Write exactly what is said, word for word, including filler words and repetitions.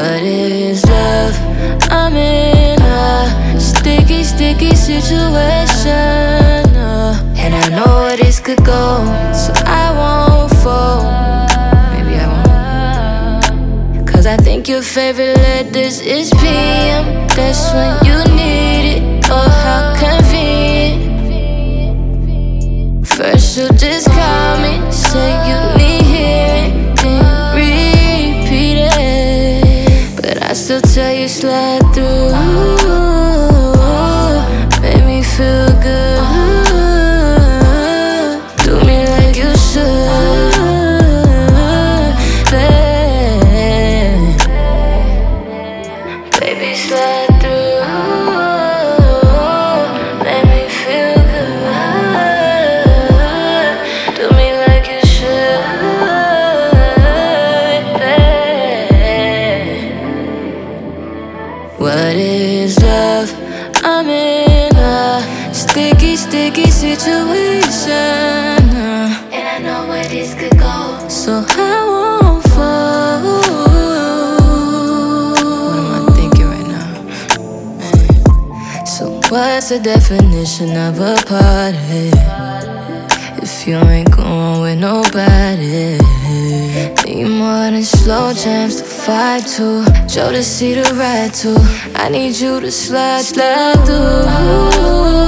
What is love? I'm in a sticky, sticky situation, uh, and I know where this could go, so I won't fall. Maybe I won't, cause I think your favorite letters is P M. That's when you need it, oh how convenient. First you just call me, say you need hearing, then repeat it, but I still tell you slide through. Make me feel good, do me like you should, babe. Baby slide through, make me feel good, do me like you should, babe. What is love? I'm in a sticky, sticky situation, uh, and I know where this could go, so I won't fall. What am I thinking right now? Man. So what's the definition of a party if you ain't going with nobody? Need more than slow jams to fight to, Joe to see the ride to. I need you to slide, slide through.